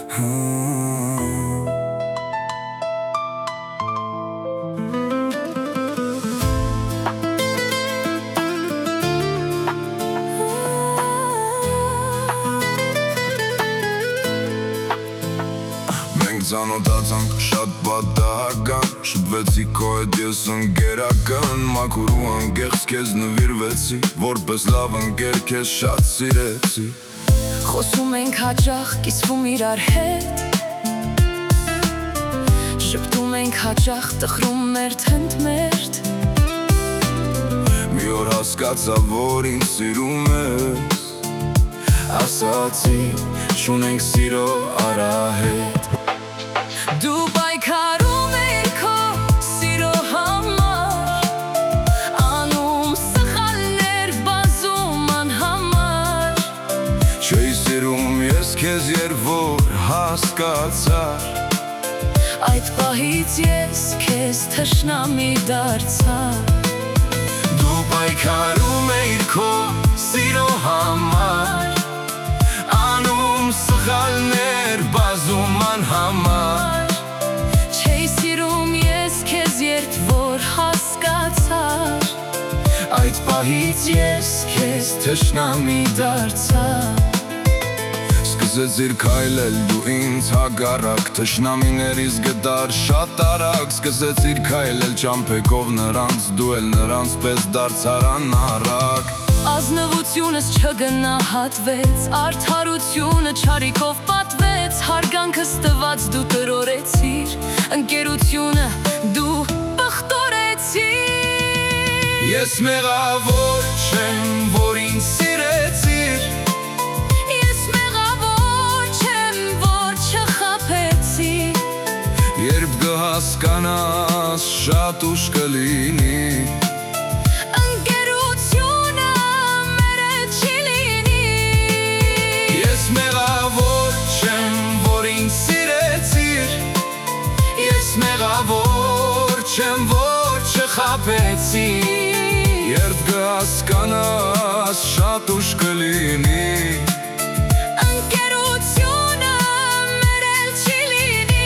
Մենք ծանոթացանք շատ պատահական, շփվեցի քո հետ ես ընկերական, մաքուր ու անկեղծ քեզ նվիրվեցի, որպես լավ ընկեր քեզ շատ սիրեցի։ Խոսում ենք հաճախ, կիսվում իրար հետ, շփթում ենք հաճախ, տխրում մերթ։ Մի օր հասկացա, որ ինձ սիրում ես, ասացի, չունենք սիրո արահետ։ Դու պայքարում էիր քո սիրո համար, անում սխալներ բազում անհամար։ Չէի սիրում ես քեզ, երբ որ հասկացար, Այդ պահից ես քեզ թշնամի դարձա։ դու պայքարում էիր քո սիրո համար, անում սխալներ բազում անհամար։ Չէի սիրում ես քեզ, երբ որ հասկացար, Այդ պահից ես քեզ թշնամի դարձա։ Սկսեցիր քայլել դու ինձ հակառակ, թշնամիներիս գտար շատ արագ։ Սկսեցիր քայլել ճամփեքով նրանց, դու էլ նրանց պես դարձար անառակ։ Ազնվությունս չգնահատվեց, արդարությունը չարիքով պատվեց, հարգանքս տված դու տրորեցիր, ընկերությունը դու պղտորեցիր։ Ես մեղավոր չեմ, որ ինձ սիրեցիր, Ես մեղավոր չեմ, որ չխաբեցի, երբ կհասկանաս շատ ուշ կլինի, ընկերությունը մեր հետ չի լինի։ Ես մեղավոր չեմ, որ ինձ սիրեցիր, Ես մեղավոր չեմ, որ չխաբեցի, երբ կհասկանաս շատ ուշ կլինի, ընկերությունը մեր հետ չի լինի։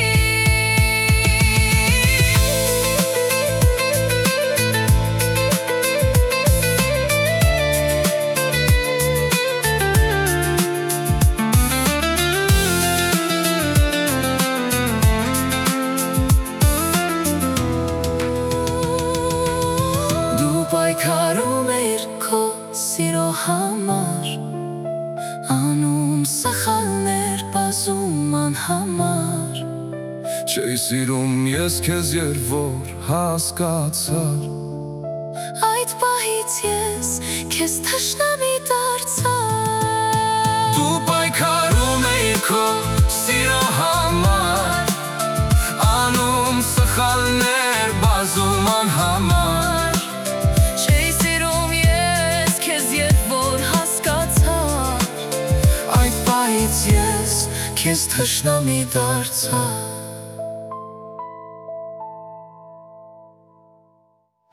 Դու պայքարում էիր քո սիրո համար, անում սխալներ բազում անհամար։ Չէի սիրում ես քեզ, երբ որ հասկացար, Այդ պահից ես քեզ թշնամի դարձա։ դու պայքարում էիր քո սիրո համար, անում սխալներ բազում անհամար։ Չէի սիրում ես քեզ, երբ որ հասկացար, Այդ պահից ես քեզ թշնամի դարձա։